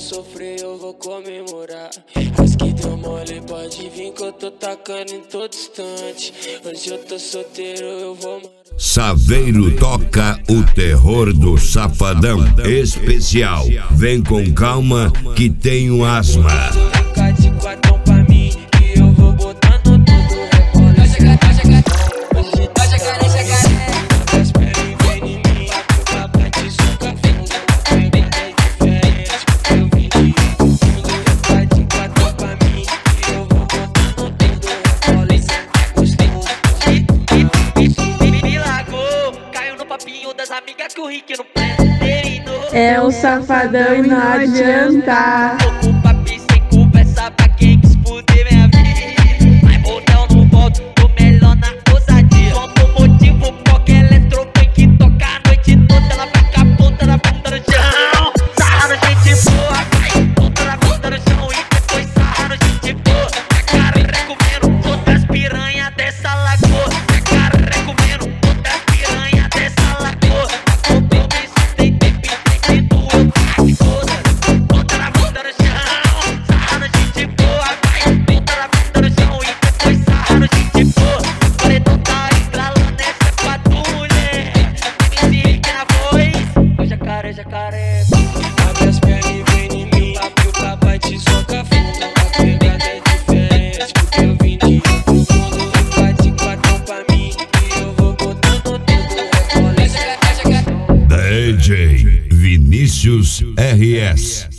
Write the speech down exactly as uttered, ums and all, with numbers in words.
sofrer, eu vou comemorar. As que deu mole, pode vir que eu tô tacando em todo instante. Hoje eu tô solteiro, eu vou... Saveiro toca o terror do Safadão especial. Vem com calma que tenho asma. Taca de quatão pra mim e eu vou botando tudo. Rebola esse jacaré, jacaré, jacaré. As pernas vem em mim, o papai te suca fundo. Pegada é diferente, porque eu vim de outro mundo. Taca de quatão pra mim e eu vou botando tudo. Rebola esse me largou, caiu no papinho das amigas que o Rick não presta. É o Safadão e não adianta. Tô com papi sem conversa pra quem quis fuder minha vida. Vai motel no volto, tô melhor na ousadia. Automotivo, porque eletrofunk que toca a noite toda. Ela vai com a ponta na bunda no chão. Sarra no gente boa, vai ponta na bunda no chão. E depois sarra no gente boa. Jacaré comendo todas as piranhas dessa lagoa. Jacaré comendo todas as piranhas dessa lagoa. Compromisso tem tempo e tem que doer. Ponta na bunda no chão, sarra no gente boa. Vai ponta na bunda no chão e depois sarra no gente boa. Paredão tá estralando, essa é pra tu, mulher. M C Rick na voz, o jacaré, jacaré. Abre as pernas e vem em mim, que o papai te soca fundo. A pegada é diferente, porque eu vim de outro mundo. Taca de quatão pra mim e eu vou botando tudo. Rebola esse jacaré. D J Vinícius R S.